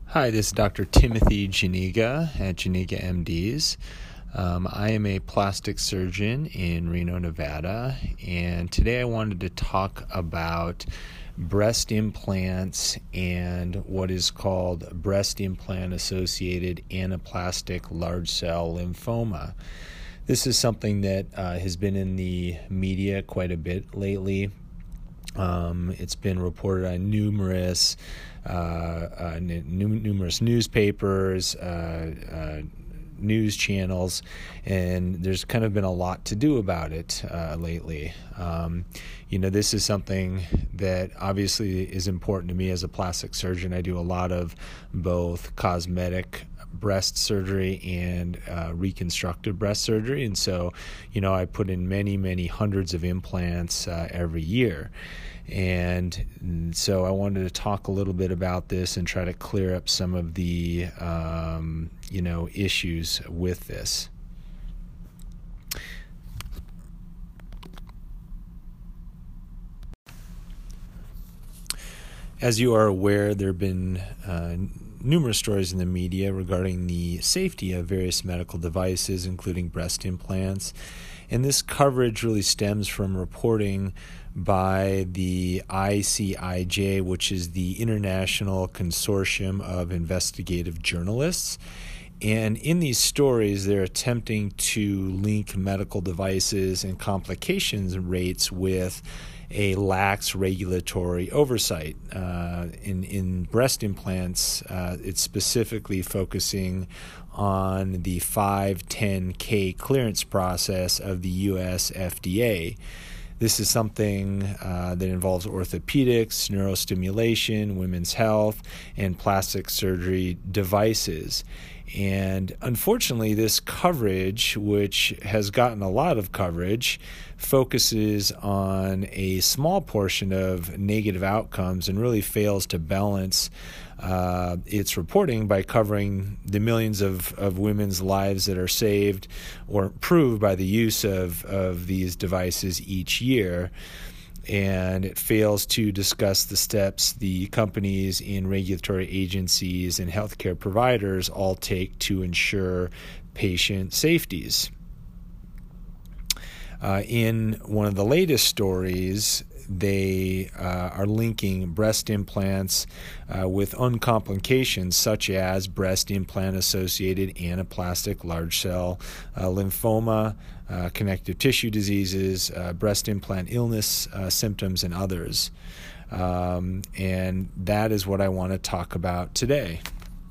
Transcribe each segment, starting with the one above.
Hi, this is Dr. Timothy Janiga at Janiga MDs. I am a plastic surgeon in Reno, Nevada, and today I wanted to talk about breast implants and what is called breast implant-associated anaplastic large cell lymphoma. This is something that has been in the media quite a bit lately. It's been reported on numerous newspapers, news channels, and there's kind of been a lot to do about it lately. This is something that obviously is important to me as a plastic surgeon. I do a lot of both cosmetic breast surgery and reconstructive breast surgery, and so I put in many hundreds of implants every year. And so I wanted to talk a little bit about this and try to clear up some of the issues with this. As you are aware, there have been numerous stories in the media regarding the safety of various medical devices, including breast implants. And this coverage really stems from reporting by the ICIJ, which is the International Consortium of Investigative Journalists. And in these stories, they're attempting to link medical devices and complications rates with a lax regulatory oversight. In breast implants, it's specifically focusing on the 510K clearance process of the U.S. FDA. This is something that involves orthopedics, neurostimulation, women's health, and plastic surgery devices. And unfortunately, this coverage, which has gotten a lot of coverage, focuses on a small portion of negative outcomes and really fails to balance its reporting by covering the millions of women's lives that are saved or improved by the use of these devices each year. And it fails to discuss the steps the companies in regulatory agencies and healthcare providers all take to ensure patient safeties. In one of the latest stories, they are linking breast implants with uncomplications such as breast implant-associated anaplastic large cell lymphoma, connective tissue diseases, breast implant illness symptoms, and others. And that is what I want to talk about today.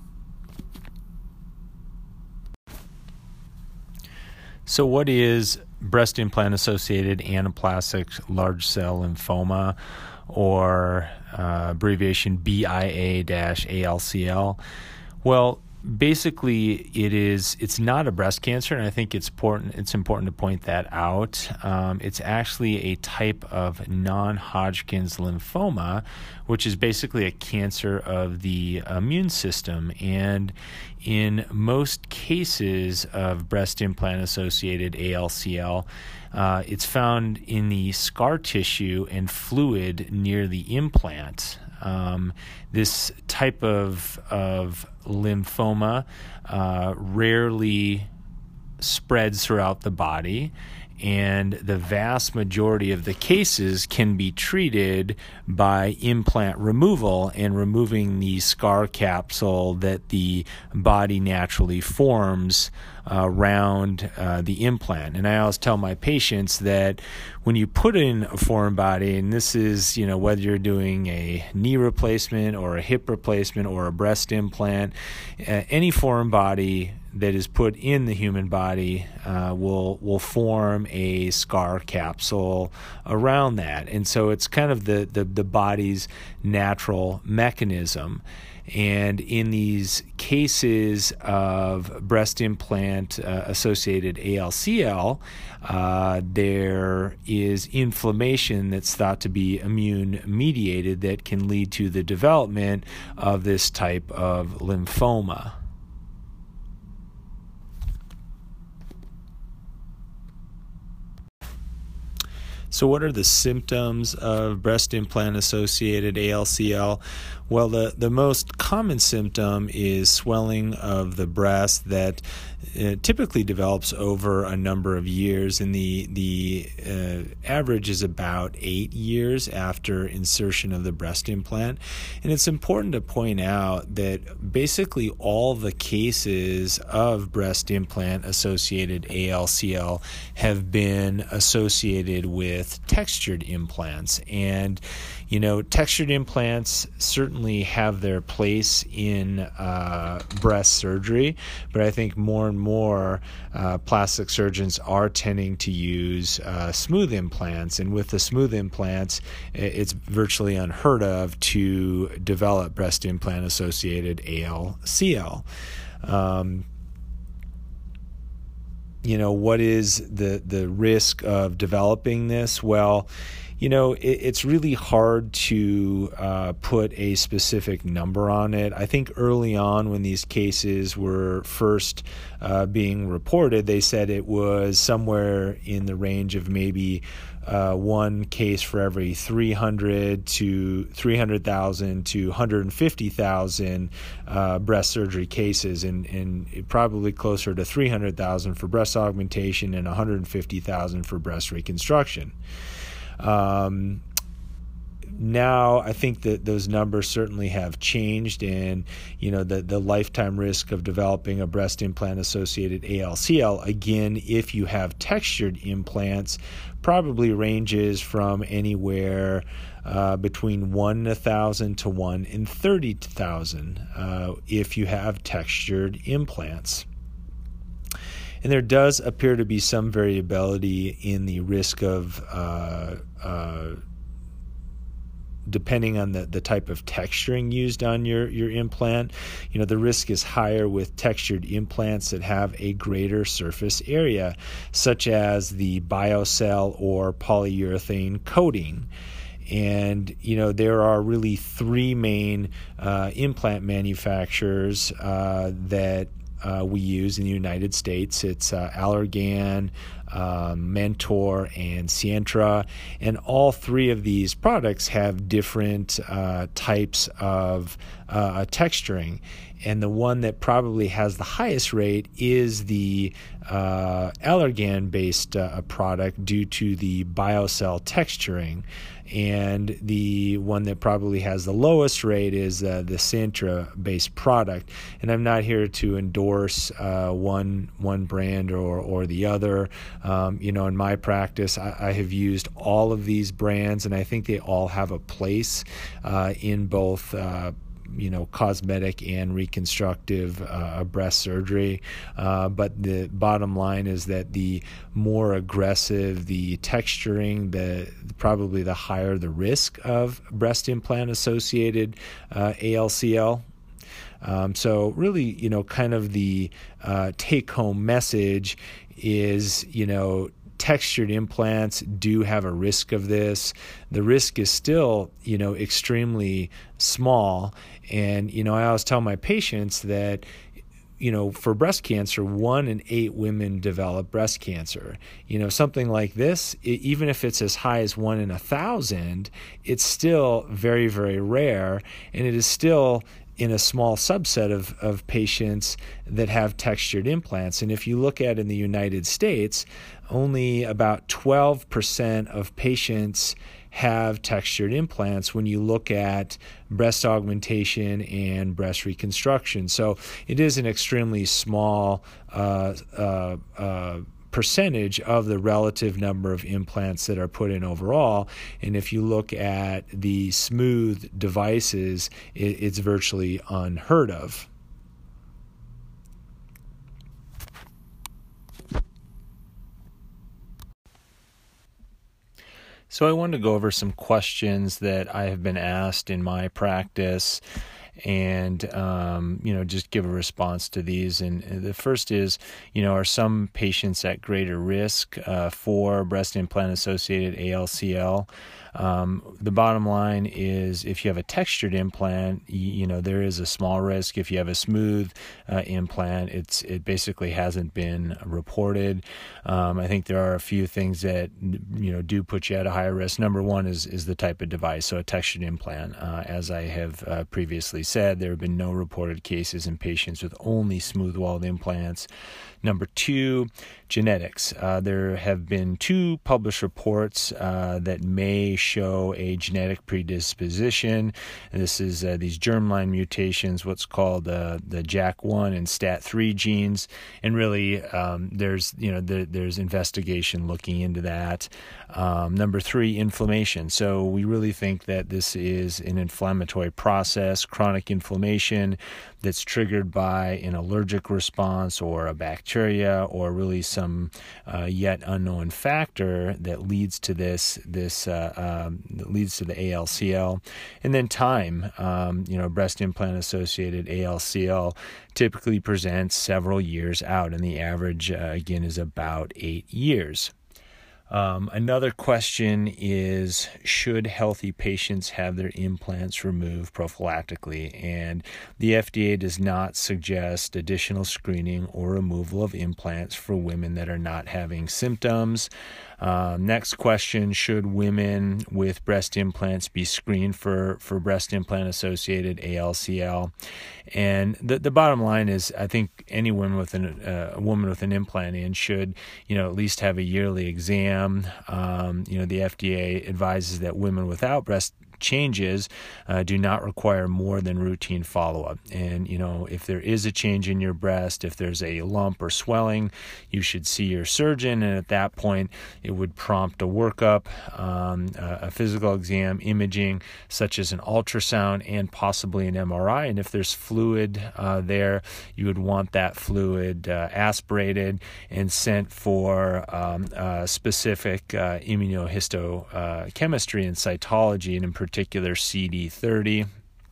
So what is breast implant-associated anaplastic large cell lymphoma, or abbreviation BIA-ALCL? Well, basically, it's not a breast cancer, and I think it's important to point that out. It's actually a type of non-Hodgkin's lymphoma, which is basically a cancer of the immune system. And in most cases of breast implant-associated ALCL, it's found in the scar tissue and fluid near the implant. This type of lymphoma rarely spreads throughout the body, and the vast majority of the cases can be treated by implant removal and removing the scar capsule that the body naturally forms around the implant. And I always tell my patients that when you put in a foreign body, and this is, whether you're doing a knee replacement or a hip replacement or a breast implant, any foreign body that is put in the human body will form a scar capsule around that. And so it's kind of the body's natural mechanism. And in these cases of breast implant associated ALCL, there is inflammation that's thought to be immune mediated that can lead to the development of this type of lymphoma. So what are the symptoms of breast implant-associated ALCL? Well, the most common symptom is swelling of the breast that typically develops over a number of years, and the average is about 8 years after insertion of the breast implant. And it's important to point out that basically all the cases of breast implant associated ALCL have been associated with textured implants. And textured implants certainly have their place in breast surgery, but I think more and more plastic surgeons are tending to use smooth implants. And with the smooth implants, it's virtually unheard of to develop breast implant associated ALCL. What is the risk of developing this? Well, it's really hard to put a specific number on it. I think early on when these cases were first being reported, they said it was somewhere in the range of maybe one case for every 300,000 to 150,000 breast surgery cases, and probably closer to 300,000 for breast augmentation and 150,000 for breast reconstruction. Now I think that those numbers certainly have changed, and the lifetime risk of developing a breast implant associated ALCL, again, if you have textured implants, probably ranges from anywhere between 1 in 1,000 to 1 in 30,000 if you have textured implants. And there does appear to be some variability in the risk of depending on the type of texturing used on your implant. The risk is higher with textured implants that have a greater surface area, such as the BioCell or polyurethane coating. And, there are really three main implant manufacturers that we use in the United States. It's Allergan, Mentor, and Sientra, and all three of these products have different types of texturing, and the one that probably has the highest rate is the Allergan-based product due to the BioCell texturing, and the one that probably has the lowest rate is the Sientra-based product. And I'm not here to endorse one brand or the other. In my practice, I have used all of these brands, and I think they all have a place in both cosmetic and reconstructive breast surgery. But the bottom line is that the more aggressive the texturing, probably the higher the risk of breast implant associated ALCL. So really, kind of the take-home message is, textured implants do have a risk of this. The risk is still, extremely small. And, I always tell my patients that, for breast cancer, 1 in 8 women develop breast cancer. Something like this, even if it's as high as 1 in 1,000, it's still very, very rare, and it is still in a small subset of patients that have textured implants. And if you look at in the United States, only about 12% of patients have textured implants when you look at breast augmentation and breast reconstruction. So it is an extremely small percentage of the relative number of implants that are put in overall. And if you look at the smooth devices, it's virtually unheard of. So I wanted to go over some questions that I have been asked in my practice. and just give a response to these. And the first is, are some patients at greater risk for breast implant associated ALCL? The bottom line is, if you have a textured implant, there is a small risk. If you have a smooth implant, it basically hasn't been reported. I think there are a few things that do put you at a higher risk. Number one is the type of device. So a textured implant, as I have previously said, there have been no reported cases in patients with only smooth-walled implants. Number two, genetics. There have been 2 published reports that may show a genetic predisposition. And this is these germline mutations, what's called the JAK1 and STAT3 genes. And really, there's investigation looking into that. Number 3, inflammation. So we really think that this is an inflammatory process, chronic inflammation that's triggered by an allergic response or a bacteria, or really some yet unknown factor that leads to that leads to the ALCL. And then time. Breast implant associated ALCL typically presents several years out, and the average again is about 8 years. Another question is, should healthy patients have their implants removed prophylactically? And the FDA does not suggest additional screening or removal of implants for women that are not having symptoms. Next question, should women with breast implants be screened for breast implant associated ALCL? And the bottom line is, I think any woman with a woman with an implant in should, at least have a yearly exam. The FDA advises that women without breast changes do not require more than routine follow-up. And, if there is a change in your breast, if there's a lump or swelling, you should see your surgeon. And at that point, it would prompt a workup, a physical exam, imaging, such as an ultrasound and possibly an MRI. And if there's fluid there, you would want that fluid aspirated and sent for specific immunohistochemistry and cytology, and in particular CD30.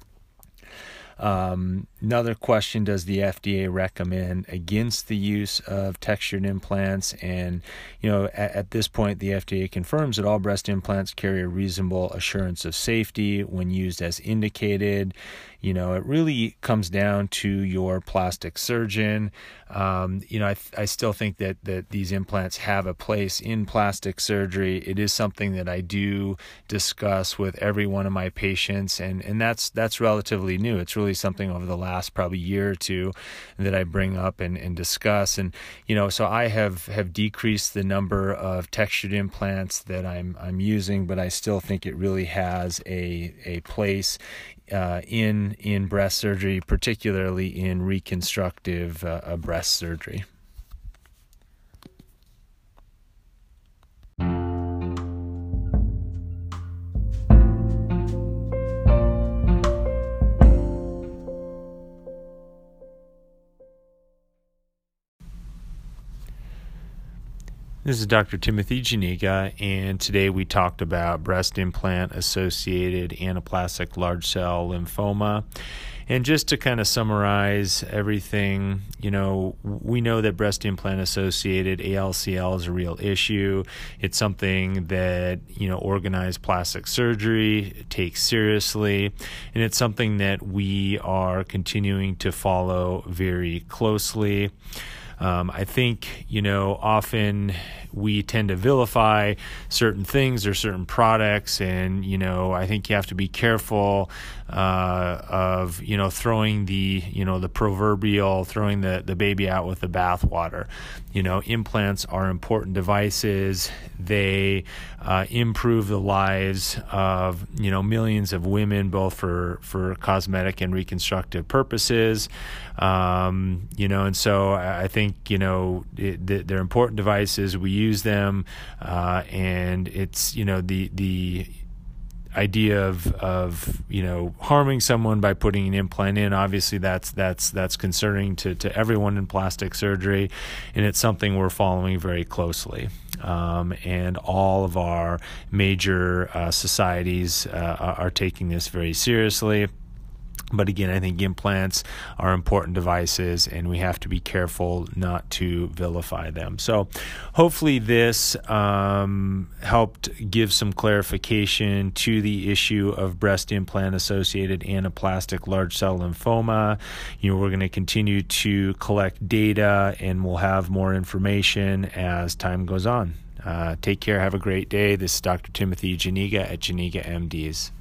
Another question, does the FDA recommend against the use of textured implants? And, at this point, the FDA confirms that all breast implants carry a reasonable assurance of safety when used as indicated. It really comes down to your plastic surgeon. I still think that these implants have a place in plastic surgery. It is something that I do discuss with every one of my patients, and that's relatively new. It's really something over the last probably year or two that I bring up and discuss. And so I have decreased the number of textured implants that I'm using, but I still think it really has a place in breast surgery, particularly in reconstructive breast surgery. This is Dr. Timothy Janiga, and today we talked about breast implant-associated anaplastic large cell lymphoma. And just to kind of summarize everything, we know that breast implant-associated ALCL is a real issue. It's something that, organized plastic surgery takes seriously, and it's something that we are continuing to follow very closely. I think, often we tend to vilify certain things or certain products, and, I think you have to be careful of, throwing the proverbial, throwing the baby out with the bathwater. Implants are important devices. They improve the lives of, millions of women, both for cosmetic and reconstructive purposes. And so I think, they're important devices. We use them, and it's, the idea of harming someone by putting an implant in, obviously that's concerning to everyone in plastic surgery, and it's something we're following very closely. And all of our major societies are taking this very seriously. But again, I think implants are important devices, and we have to be careful not to vilify them. So hopefully this helped give some clarification to the issue of breast implant-associated anaplastic large cell lymphoma. We're going to continue to collect data, and we'll have more information as time goes on. Take care. Have a great day. This is Dr. Timothy Janiga at Janiga MDs.